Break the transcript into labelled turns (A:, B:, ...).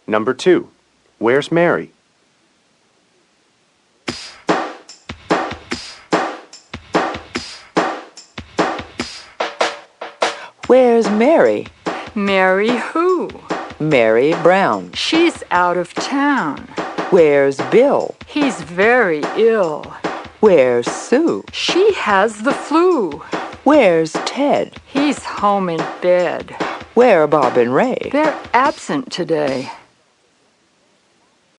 A: Number 2. Where's Mary?
B: Where's Mary?
C: Mary who?
B: Mary Brown.
C: She's out of town.
B: Where's Bill?
C: He's very ill.
B: Where's Sue?
C: She has the flu.
B: Where's Ted?
C: He's home in bed.
B: Where are Bob and Ray?
C: They're absent today.